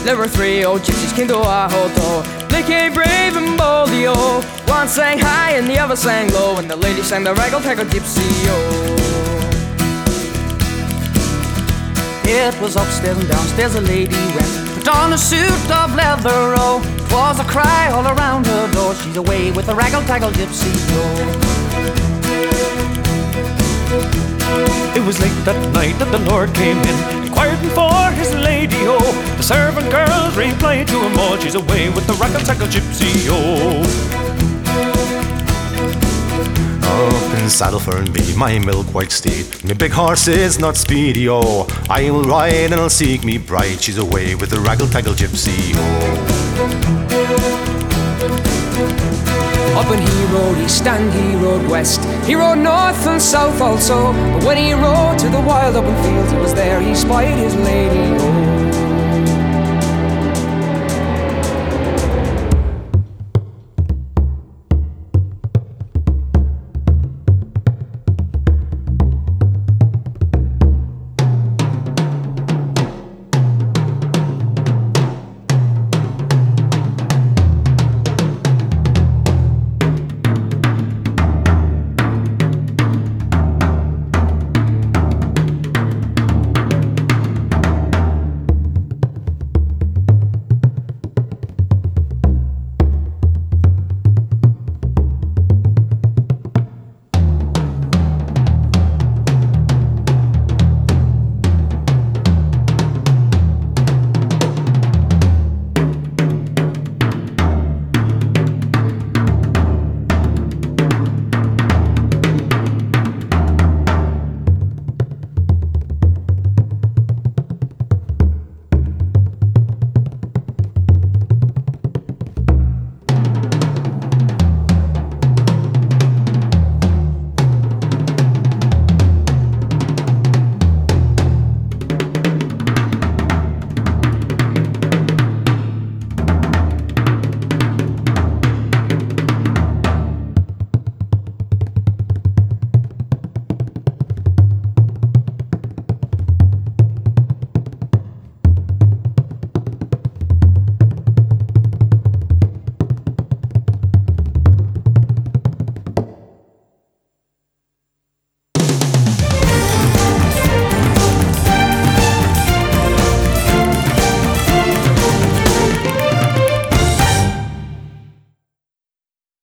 There were three old gypsies came to our hotel. They came brave and bold, oh. One sang high and the other sang low, and the lady sang the raggle-taggle gypsy, oh. It was upstairs and downstairs the lady went, put on a suit of leather, oh. 'Twas a cry all around her door, she's away with the raggle-taggle gypsy, oh. It was late that night that the Lord came in, inquiring for his lady, oh. The servant girls replied to him all, she's away with the raggle-taggle gypsy, oh. Up in saddle for me, my milk-white steed, my big horse is not speedy, oh. I will ride and I'll seek me bride, she's away with the raggle-taggle gypsy, oh. Up and he rode east and he rode west, he rode north and south also. But when he rode to the wild open fields, it was there he spied his lady,